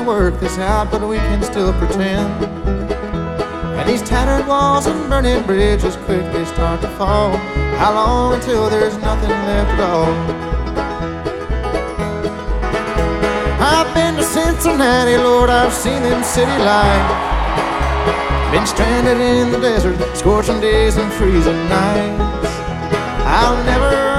work this out, but we can still pretend. And these tattered walls and burning bridges quickly start to fall. How long until there's nothing left at all? I've been to Cincinnati, Lord, I've seen them city lights. Been stranded in the desert, scorching days and freezing nights. I'll never